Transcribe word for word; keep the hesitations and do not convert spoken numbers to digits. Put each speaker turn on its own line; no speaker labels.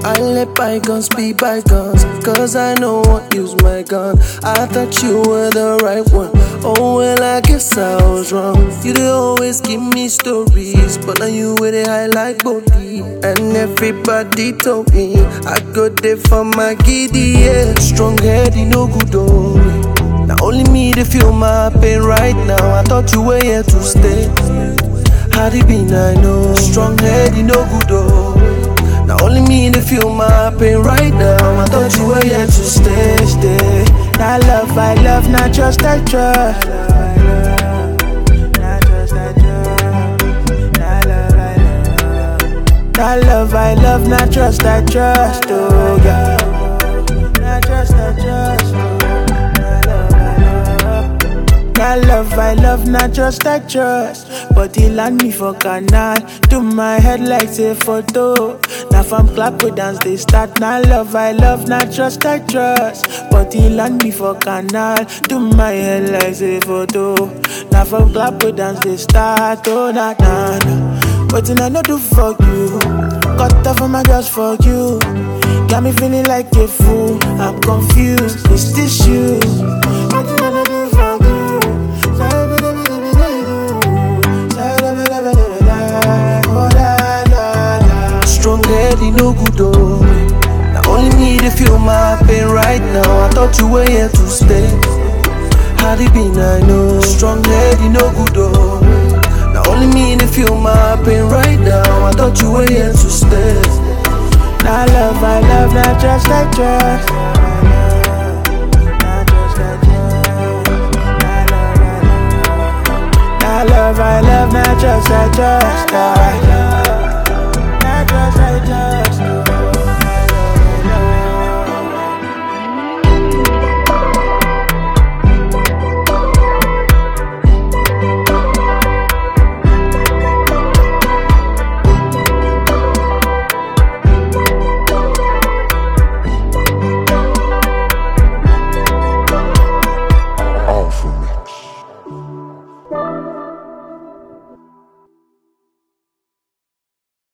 I let bygones be bygones, cause I know won't use my gun. I thought you were the right one. Oh well, I guess I was wrong. You did always give me stories, but now you with it high like body. And everybody told me I go there for my giddy, yeah. Strong heady, no good oh. Now only me to feel my pain right now. I thought you were here to stay. Had it been I know. Strong heady, no good oh. Now only me to feel my pain right now. I thought you were here to stay, stay.
Not love, I love, not just I trust. Not love, I love, not trust, I trust, oh yeah. Not trust, I trust, not love, I love, not trust, I trust. But he land me for canal, do my head like say photo. Now from clap we dance they start. Not love, I love, not trust, I trust. But he land me for canal, do my head like say photo. Now from clap we dance they start. Oh na na na. But I know do for you. Cut off my just for you. Got me feeling like a fool. I'm confused. Is this you? What I know do for you.
Strong heady, no good oh. Now only me to feel my pain right now. I thought you were here to stay. Had it been I know. Strong heady, no good oh. Now only me to feel my pain right now. I thought you were here to stay.
Not love, I love, not just I trust. Not love, I love, not just I trust.